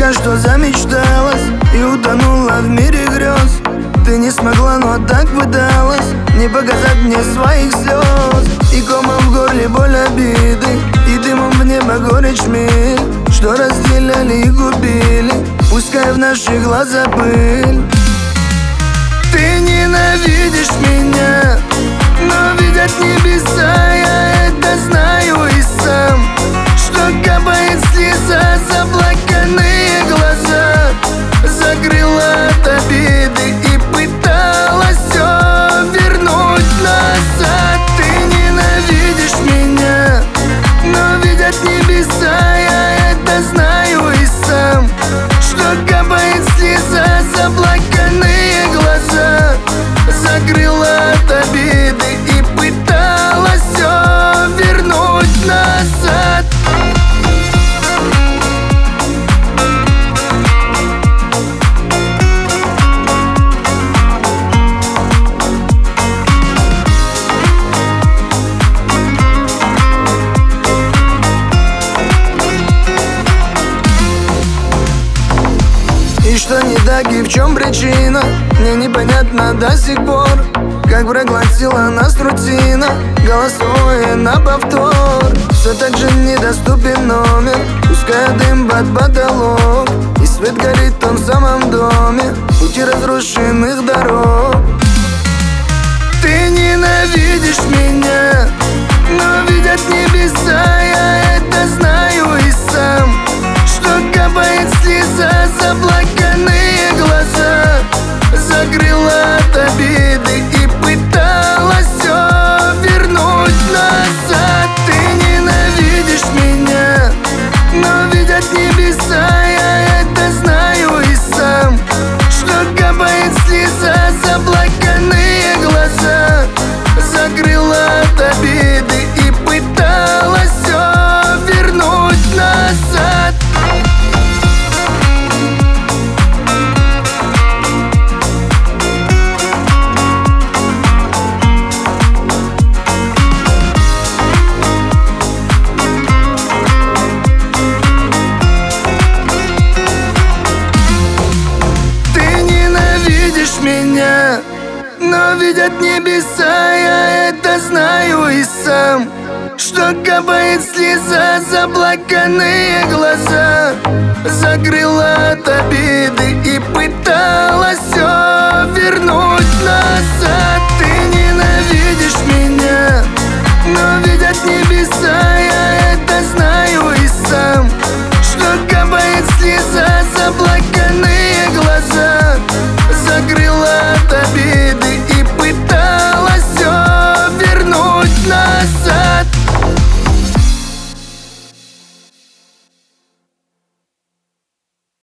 Девочка, что замечталась и утонула в мире грез. Ты не смогла, но так пыталась не показать мне своих слез. И комом в горле боль обиды, и дымом в небо горечь миль, что разделяли и губили, пускай в наши глаза пыль. Ты ненавидишь меня, но видят небеса, я это знаю и сам, что капает слеза, заплаканные глаза закрыла от обиды и пыталась все вернуть назад. Ты ненавидишь меня, но видят небеса, я это знаю и сам, что капает слеза, заплаканные глаза закрыла от обиды и пыталась все вернуть назад. И что не так и в чем причина, мне непонятно до сих пор. Как проглотила нас рутина, голосовое на повтор. Все так же недоступен номер, пускай дым под потолок, и свет горит в том самом доме, пути разрушенных дорог. Ты ненавидишь меня, но видят небеса, я это знаю и сам, что капает слеза, заплаканные глаза закрыла от обиды и пыталась все вернуть назад. Ты ненавидишь меня, но видят небеса, я это знаю и сам, что капает слеза, заплаканные глаза закрыла от обиды и пыталась все вернуть назад. Меня, но видят небеса, я это знаю и сам, что капает слеза, заплаканные глаза закрыла от обиды и пыталась все